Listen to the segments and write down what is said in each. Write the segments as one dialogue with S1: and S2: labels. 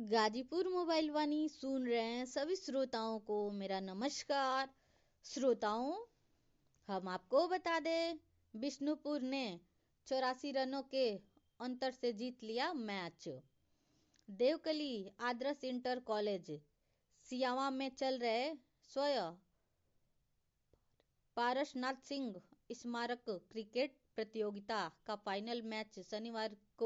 S1: Ghazipur mobile वाणी सुन रहे हैं सभी श्रोताओं को मेरा नमस्कार। श्रोताओं, हम आपको बता दें, बिष्णुपुर ने 84 रनों के अंतर से जीत लिया मैच। देवकली आदर्श इंटर कॉलेज सियावा में चल रहे स्वयं पारसनाथ सिंह स्मारक क्रिकेट प्रतियोगिता का फाइनल मैच शनिवार को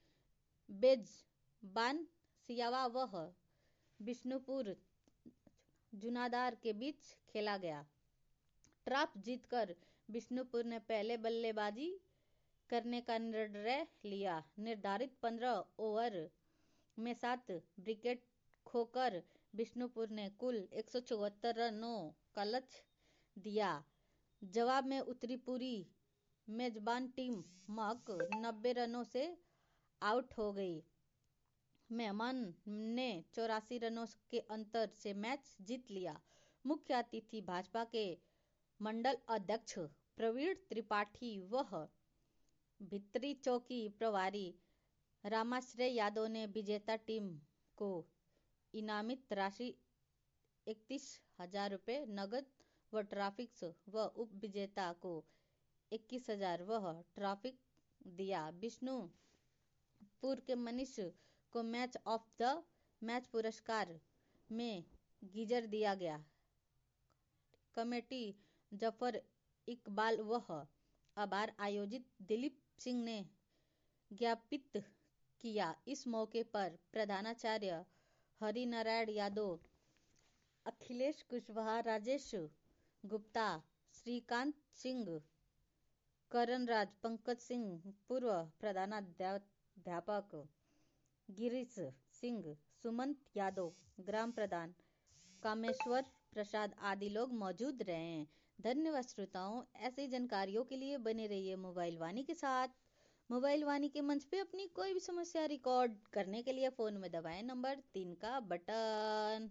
S1: बेजबान सियावा व बिष्णुपुर जुनादार के बीच खेला गया। टॉस जीतकर बिष्णुपुर ने पहले बल्लेबाजी करने का निर्णय लिया। निर्धारित 15 ओवर में 7 विकेट खोकर बिष्णुपुर ने कुल 174 रनों का लक्ष्य दिया। जवाब में उतरी पूरी मेजबान टीम महज 90 रनों से आउट हो गई। मेहमान ने 84 रनों के अंतर से मैच जीत लिया। मुख्य अतिथि भाजपा के मंडल अध्यक्ष प्रवीण त्रिपाठी व भित्री चौकी प्रभारी रामाश्रय यादव ने विजेता टीम को इनामित राशि 31,000 रुपये नगद व ट्रॉफी व उप विजेता को 21,000 व ट्रॉफी दिया। बिष्णुपुर के मनीष को मैच ऑफ द मैच पुरस्कार में गीजर दिया गया। कमेटी जफर इकबाल व आभार आयोजित दिलीप सिंह ने ज्ञापित किया। इस मौके पर प्रधानाचार्य हरिनारायण यादव, अखिलेश कुशवाहा, राजेश गुप्ता, श्रीकांत सिंह, करणराज, पंकज सिंह, पूर्व प्रधानाध्यापक गिरीश सिंह, सुमंत यादव, ग्राम प्रधान कामेश्वर प्रसाद आदि लोग मौजूद रहे हैं। धन्यवाद श्रोताओं। ऐसी जानकारियों के लिए बने रहिए मोबाइल वाणी के साथ। मोबाइल वाणी के मंच पे अपनी कोई भी समस्या रिकॉर्ड करने के लिए फोन में दबाएं नंबर 3 का बटन।